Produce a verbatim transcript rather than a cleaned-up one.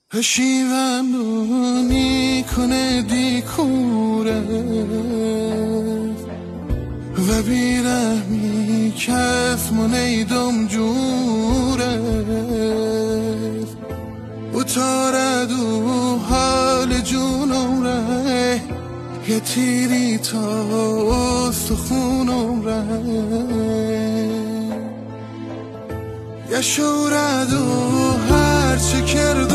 پشیوندونی کنه دیکوره و بیرحمی کف منیدم جوره و تاردو حال جونم ره یه تیری تا استخونم ره یه شوردو هرچه کرد